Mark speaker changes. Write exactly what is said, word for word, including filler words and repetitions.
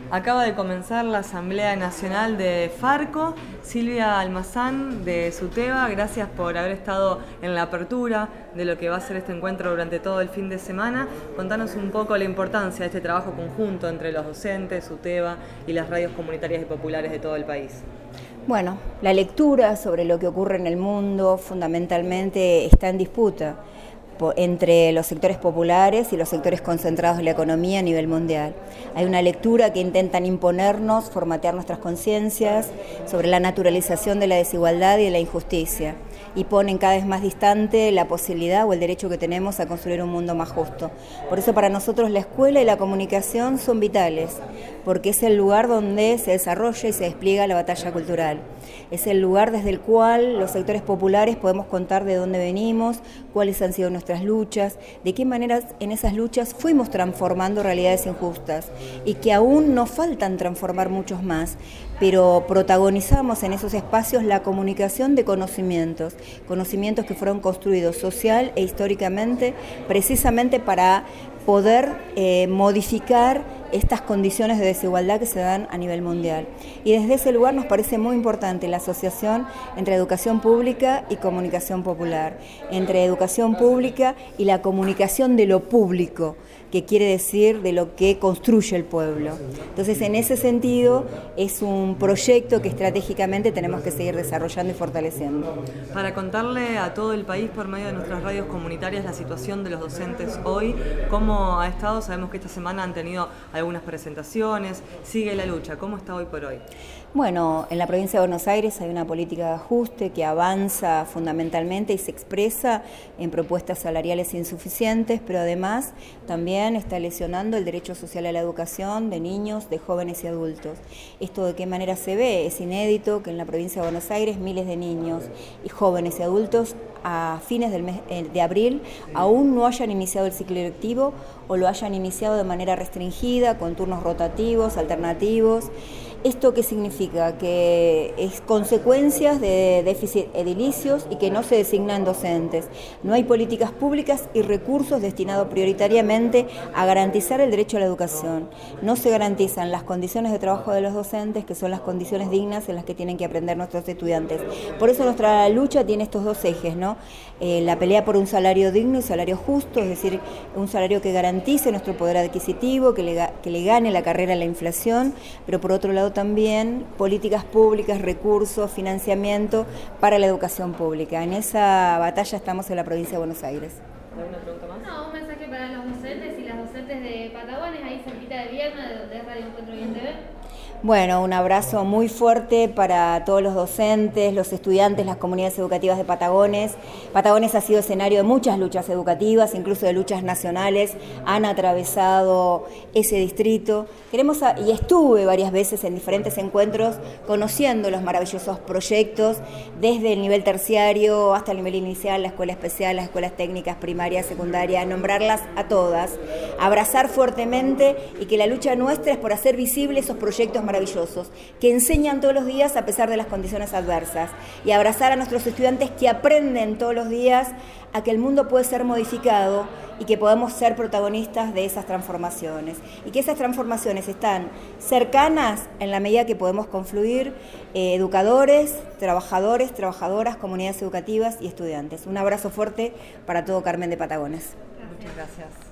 Speaker 1: Acaba de comenzar la Asamblea Nacional de Farco. Silvia Almazán de SUTEBA, gracias por haber estado en la apertura de lo que va a ser este encuentro durante todo el fin de semana. Contanos un poco la importancia de este trabajo conjunto entre los docentes, SUTEBA y las radios comunitarias y populares de todo el país.
Speaker 2: Bueno, la lectura sobre lo que ocurre en el mundo fundamentalmente está en disputa entre los sectores populares y los sectores concentrados de la economía a nivel mundial. Hay una lectura que intentan imponernos, formatear nuestras conciencias sobre la naturalización de la desigualdad y de la injusticia, y ponen cada vez más distante la posibilidad o el derecho que tenemos a construir un mundo más justo. Por eso para nosotros la escuela y la comunicación son vitales, porque es el lugar donde se desarrolla y se despliega la batalla cultural. Es el lugar desde el cual los sectores populares podemos contar de dónde venimos, cuáles han sido nuestras luchas, de qué maneras en esas luchas fuimos transformando realidades injustas y que aún nos faltan transformar muchos más, pero protagonizamos en esos espacios la comunicación de conocimientos, conocimientos que fueron construidos social e históricamente precisamente para poder eh, modificar estas condiciones de desigualdad que se dan a nivel mundial. Y desde ese lugar nos parece muy importante la asociación entre educación pública y comunicación popular, entre educación pública y la comunicación de lo público, que quiere decir de lo que construye el pueblo. Entonces, en ese sentido, es un proyecto que estratégicamente tenemos que seguir desarrollando y fortaleciendo.
Speaker 1: Para contarle a todo el país por medio de nuestras radios comunitarias la situación de los docentes hoy, cómo ha estado, sabemos que esta semana han tenido algunas presentaciones, sigue la lucha, ¿cómo está hoy por hoy?
Speaker 2: Bueno, en la provincia de Buenos Aires hay una política de ajuste que avanza fundamentalmente y se expresa en propuestas salariales insuficientes, pero además también está lesionando el derecho social a la educación de niños, de jóvenes y adultos. ¿Esto de qué manera se ve? Es inédito que en la provincia de Buenos Aires miles de niños y jóvenes y adultos a fines del mes de abril aún no hayan iniciado el ciclo lectivo o lo hayan iniciado de manera restringida, con turnos rotativos, alternativos. ¿Esto qué significa? Que es consecuencias de déficit edilicios y que no se designan docentes. No hay políticas públicas y recursos destinados prioritariamente a garantizar el derecho a la educación. No se garantizan las condiciones de trabajo de los docentes, que son las condiciones dignas en las que tienen que aprender nuestros estudiantes. Por eso nuestra lucha tiene estos dos ejes, ¿no? Eh, la pelea por un salario digno y salario justo, es decir, un salario que garantice nuestro poder adquisitivo, que le, que le gane la carrera a la inflación, pero por otro lado también políticas públicas, recursos, financiamiento para la educación pública. En esa batalla estamos en la provincia de Buenos Aires.
Speaker 1: ¿Alguna pregunta más?
Speaker 3: No, un mensaje para los docentes y las docentes de Patagones, ahí cerquita de Vierna, de donde es Radio Encuentro Bien T V.
Speaker 2: Bueno, un abrazo muy fuerte para todos los docentes, los estudiantes, las comunidades educativas de Patagones. Patagones ha sido escenario de muchas luchas educativas, incluso de luchas nacionales, han atravesado ese distrito. Queremos a, y estuve varias veces en diferentes encuentros conociendo los maravillosos proyectos, desde el nivel terciario hasta el nivel inicial, la escuela especial, las escuelas técnicas, primarias, secundarias, nombrarlas a todas, abrazar fuertemente y que la lucha nuestra es por hacer visibles esos proyectos maravillosos que enseñan todos los días a pesar de las condiciones adversas, y abrazar a nuestros estudiantes que aprenden todos los días a que el mundo puede ser modificado y que podemos ser protagonistas de esas transformaciones, y que esas transformaciones están cercanas en la medida que podemos confluir eh, educadores, trabajadores, trabajadoras, comunidades educativas y estudiantes. Un abrazo fuerte para todo Carmen de Patagones.
Speaker 1: Muchas gracias.